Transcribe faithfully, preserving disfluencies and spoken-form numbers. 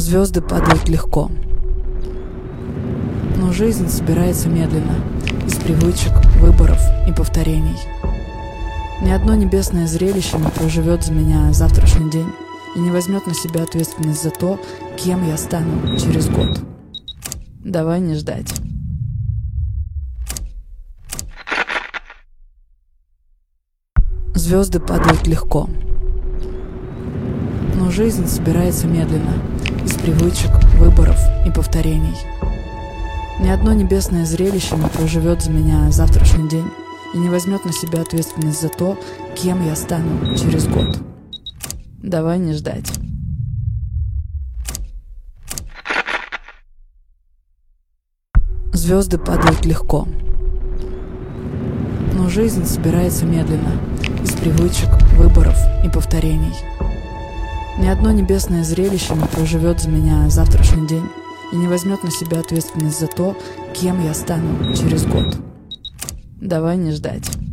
Звезды падают легко, но жизнь собирается медленно, из привычек, выборов и повторений. Ни одно небесное зрелище не проживет за меня завтрашний день и не возьмет на себя ответственность за то, кем я стану через год. Давай не ждать. Звезды падают легко, но жизнь собирается медленно, из привычек, выборов и повторений. Ни одно небесное зрелище не проживет за меня завтрашний день и не возьмет на себя ответственность за то, кем я стану через год. Давай не ждать. Звезды падают легко, но жизнь собирается медленно, из привычек, выборов и повторений. Ни одно небесное зрелище не проживет за меня завтрашний день и не возьмет на себя ответственность за то, кем я стану через год. Давай не ждать.